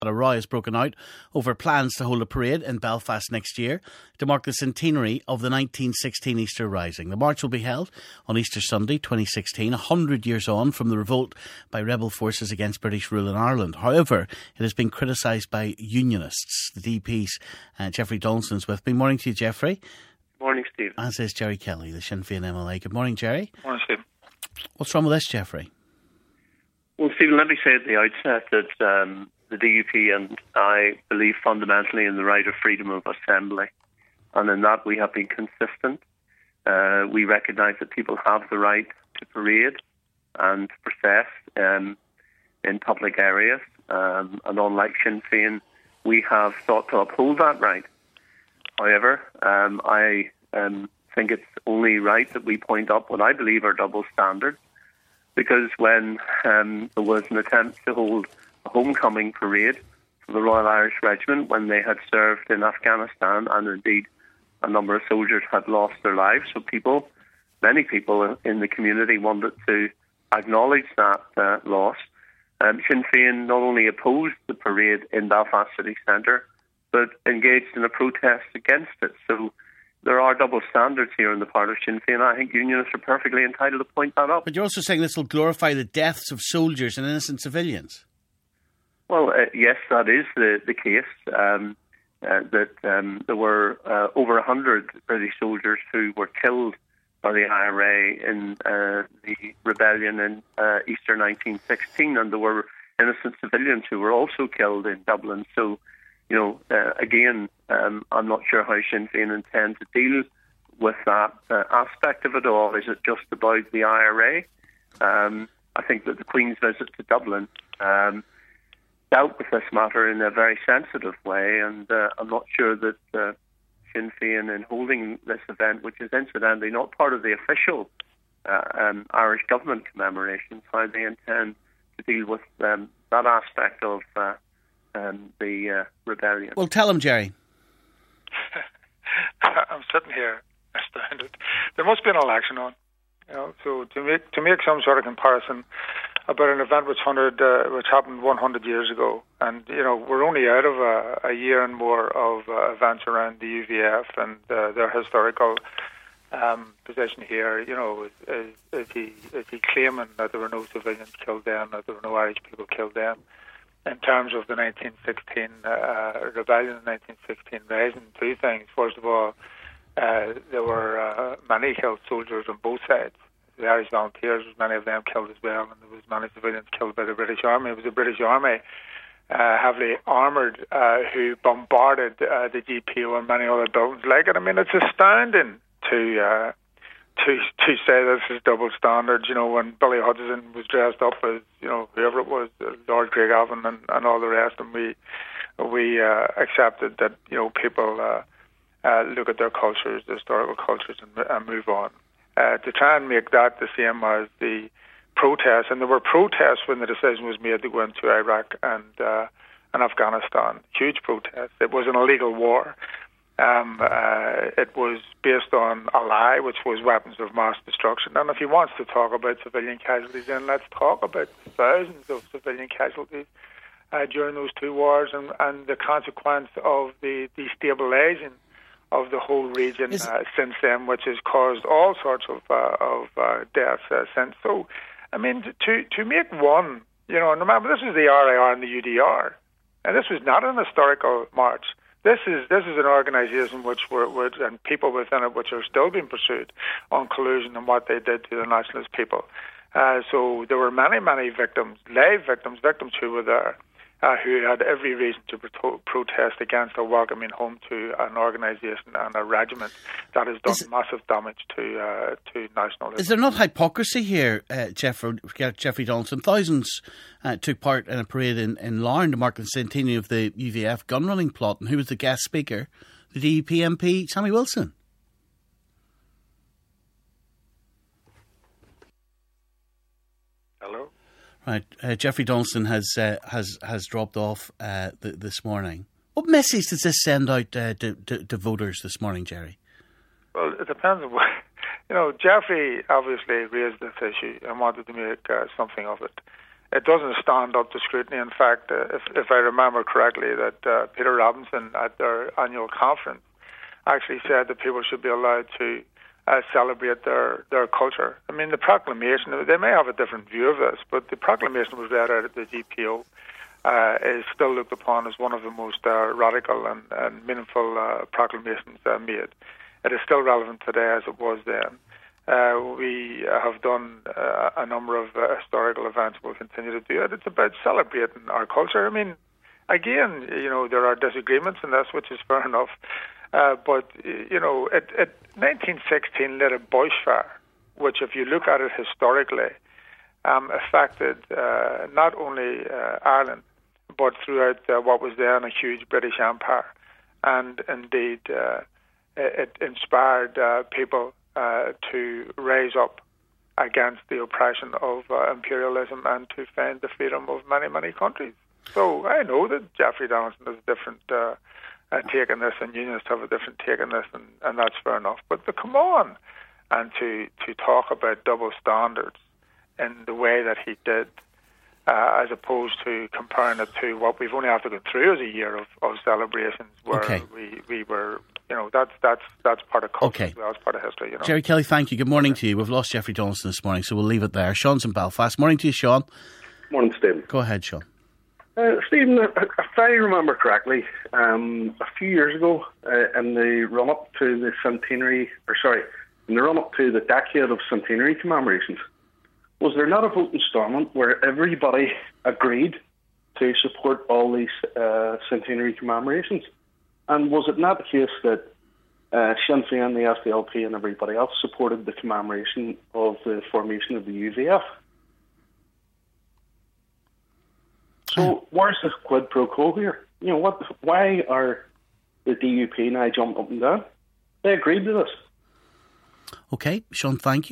A row has broken out over plans to hold a parade in Belfast next year to mark the centenary of the 1916 Easter Rising. The march will be held on Easter Sunday 2016, 100 years on from the revolt by rebel forces against British rule in Ireland. However, it has been criticised by unionists. The DP's Jeffrey Donaldson's with me. Morning to you, Jeffrey. Morning, Steve. As is Jerry Kelly, the Sinn Féin MLA. Good morning, Jerry. Morning, Steve. What's wrong with this, Jeffrey? Well, Stephen, let me say at the outset that the DUP and I believe fundamentally in the right of freedom of assembly, and in that we have been consistent. We recognise that people have the right to parade and protest in public areas, and unlike Sinn Féin, we have sought to uphold that right. However, I think it's only right that we point up what I believe are double standards, because when there was an attempt to hold a homecoming parade for the Royal Irish Regiment when they had served in Afghanistan, and indeed a number of soldiers had lost their lives, so many people in the community wanted to acknowledge that loss. Sinn Féin not only opposed the parade in Belfast city centre, but engaged in a protest against it. So there are double standards here on the part of Sinn Féin. I think unionists are perfectly entitled to point that out. But you're also saying this will glorify the deaths of soldiers and innocent civilians. Well, yes, that is the case. There were over 100 British soldiers who were killed by the IRA in the rebellion in Easter 1916, and there were innocent civilians who were also killed in Dublin. So, again, I'm not sure how Sinn Féin intend to deal with that aspect of it all. Is it just about the IRA? I think that the Queen's visit to Dublin dealt with this matter in a very sensitive way, and I'm not sure that Sinn Féin, in holding this event, which is incidentally not part of the official Irish government commemorations, how they intend to deal with that aspect of the rebellion. Well, tell him, Jerry. I'm sitting here astounded. There must be an election on, so to make some sort of comparison about an event which happened 100 years ago, and we're only out of a year and more of events around the UVF and their historical position here. Is he claiming that there were no civilians killed then, that there were no Irish people killed then? In terms of the 1916 rebellion, the 1916 rising, two things. First of all, there were many killed soldiers on both sides. The Irish Volunteers, many of them killed as well, and there was many civilians killed by the British Army. It was the British Army, heavily armoured, who bombarded the GPO and many other buildings like it. I mean, it's astounding to say this is double standards. When Billy Hutchison was dressed up as whoever it was, Lord Craigavon and all the rest, and we accepted that people look at their cultures, their historical cultures, and move on. To try and make that the same as the protests, and there were protests when the decision was made to go into Iraq and Afghanistan. Huge protests. It was an illegal war. It was based on a lie, which was weapons of mass destruction. And if he wants to talk about civilian casualties, then let's talk about thousands of civilian casualties during those two wars, and the consequence of the destabilizing of the whole region since then, which has caused all sorts of deaths since. So, I mean, to make one, and remember, this is the RIR and the UDR, and this was not an historical march. This is an organisation which and people within it which are still being pursued on collusion and what they did to the nationalist people. So there were many victims, live victims who were there, who had every reason to protest against or welcoming home to an organisation and a regiment that has done massive damage to nationalism. Is there not hypocrisy here, Jeffrey Donaldson? Thousands took part in a parade in Larne to mark the centenary of the UVF gunrunning plot, and who was the guest speaker? The DUP MP, Sammy Wilson. Hello? Right, Jeffrey Donaldson has dropped off this morning. What message does this send out to voters this morning, Jerry? Well, it depends on what... Jeffrey obviously raised this issue and wanted to make something of it. it doesn't stand up to scrutiny. In fact, if I remember correctly, that Peter Robinson at their annual conference actually said that people should be allowed to celebrate their culture. I mean, the proclamation, they may have a different view of this, but the proclamation was read out at the GPO is still looked upon as one of the most radical and meaningful proclamations made. It is still relevant today as it was then. We have done a number of historical events. We'll continue to do it. It's about celebrating our culture. I mean, again, there are disagreements in this, which is fair enough. But 1916 lit a bushfire, which, if you look at it historically, affected not only Ireland, but throughout what was then a huge British Empire. And indeed, it inspired people to raise up against the oppression of imperialism and to defend the freedom of many, many countries. So I know that Jeffrey Donaldson has a different take on this, and unionists have a different take on this, and that's fair enough. But to come on and to talk about double standards in the way that he did, as opposed to comparing it to what we've only have to go through as a year of celebrations where we were, that's part of culture as well, as part of history. Jerry Kelly, thank you. Good morning to you. We've lost Jeffrey Donaldson this morning, so we'll leave it there. Sean's in Belfast. Morning to you, Sean. Morning, Stephen. Go ahead, Sean. Stephen, if I remember correctly, a few years ago, in the run-up to the decade of centenary commemorations, was there not a vote in Stormont where everybody agreed to support all these centenary commemorations? And was it not the case that Sinn Féin, the SDLP and everybody else supported the commemoration of the formation of the UVF? So where's the quid pro quo here? Why are the DUP now jumping up and down? They agreed to this. Okay, Sean, thank you.